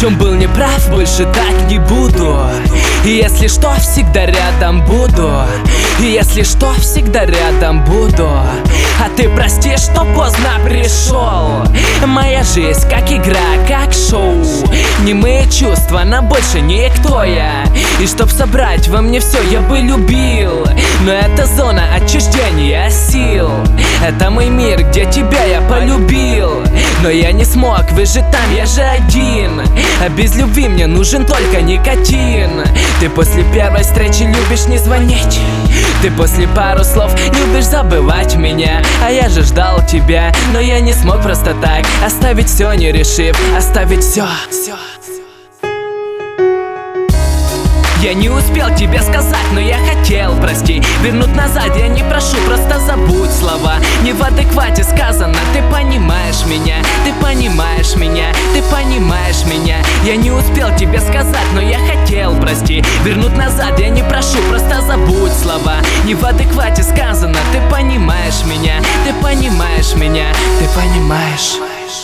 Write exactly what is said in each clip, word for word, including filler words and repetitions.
чем был неправ, больше так не буду. И если что, всегда рядом буду. И если что, всегда рядом буду. А ты прости, что поздно пришел. Моя жизнь как игра, как шоу. Немые чувства, но больше никто я. И чтоб собрать во мне все, я бы любил. Но это зона отчуждения сил. Это мой мир, где тебя я полюбил. Но я не смог выжить там, я же один. А без любви мне нужен только никотин. Ты после первой встречи любишь не звонить. Ты после пару слов любишь забывать меня. А я же ждал тебя, но я не смог просто так оставить все, не решив оставить все. Я не успел тебе сказать, но я хотел, прости. Вернуть назад я не прошу, просто забудь слова. Не в адеквате сказано, ты понимаешь меня. Ты понимаешь меня, ты понимаешь меня. Я не успел тебе сказать, но я хотел, прости. Вернуть назад я не прошу, просто забудь слова. Не в адеквате сказано, ты понимаешь меня. Ты понимаешь меня, ты понимаешь.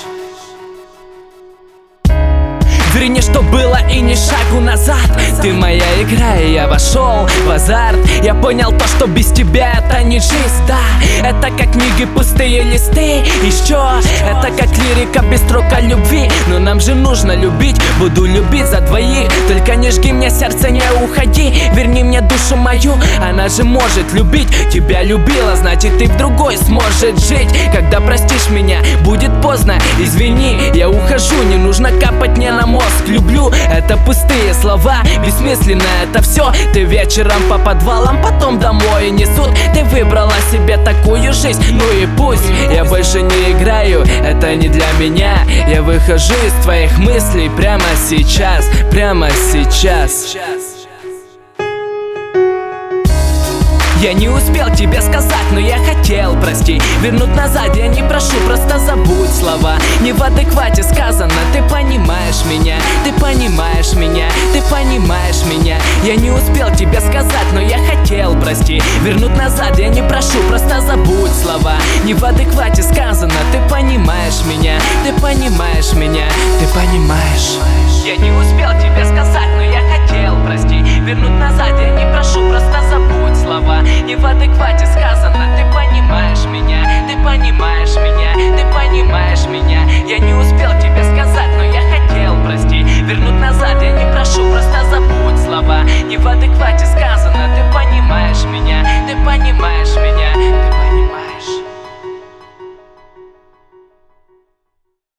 Верни, что было, и ни шагу назад. Ты моя игра, и я вошел в азарт. Я понял то, что без тебя это не жизнь, да. Это как книги, пустые листы. Еще это как лирика без строка любви. Но нам же нужно любить, буду любить за двоих. Только не жги мне сердце, не уходи. Верни мне душу мою, она же может любить. Тебя любила, значит ты в другой сможет жить. Когда простишь меня, будет поздно, извини. Я ухожу, не нужно капать мне на мозг. Люблю, это пустые слова, бессмысленно это все. Ты вечером по подвалам, потом домой несут. Ты выбрала себе такую жизнь, ну и пусть. Я больше не играю, это не для меня. Я выхожу из твоих мыслей прямо сейчас, прямо сейчас. Я не успел тебе сказать, но я хотел, прости. Вернуть назад я не прошу, просто забудь слова. Не в адеквате сказано, ты понимаешь меня. Ты понимаешь меня, ты понимаешь меня. Я не успел тебе сказать, но я хотел, прости. Вернуть назад я не прошу, просто забудь слова. Не в адеквате сказано, ты понимаешь меня. Ты понимаешь меня, ты понимаешь. Я не успел тебе сказать, но я хотел, прости. Вернуть назад я не прошу, просто забудь слова. Не в адеквате сказано.